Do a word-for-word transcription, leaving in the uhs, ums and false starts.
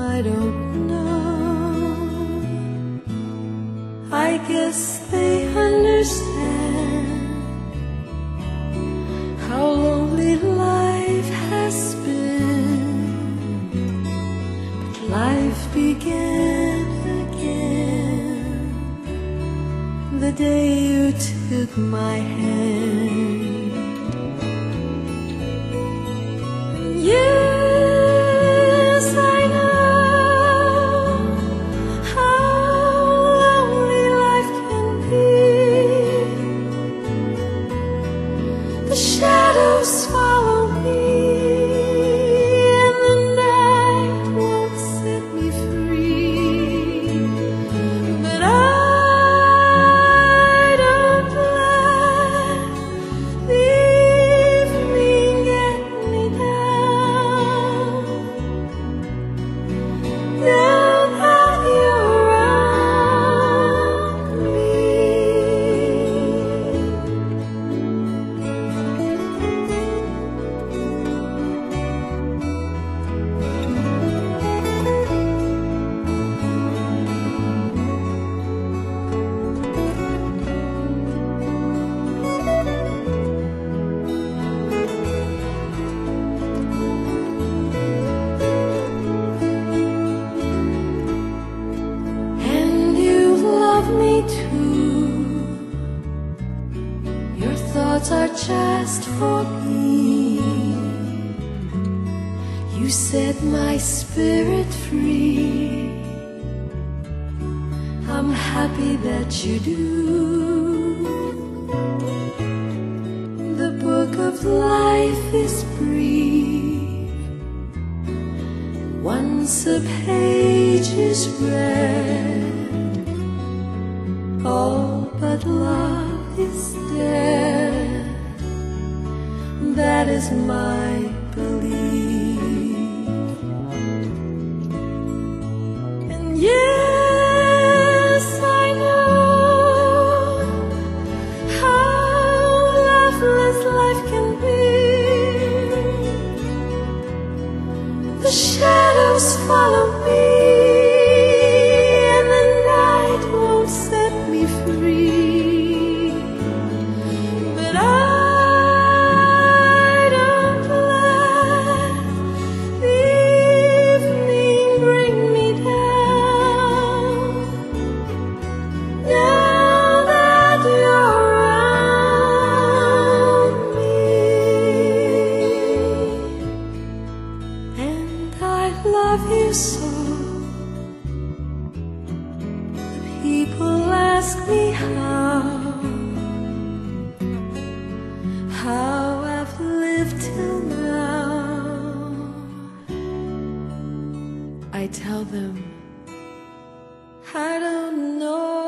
I don't know. I guess they understand how lonely life has been. But life began again the day you took my hand. Yes, I know how lonely life can be. The shadows follow me, and the night won't set me free. But I don't let the evening get me down. Now that you're around me, and you love me too. Your thoughts are just for me. You set my spirit free. I'm happy that you do. The book of life is brief. Once a page is read, all but love is dead. That is my belief. And yes, I know how loveless life can be. The shadows follow me, and the night won't set me free. But I don't let the evening bring me down. Now that you're around me, and I love you so. People ask me how, how I've lived till now. I tell them I don't know.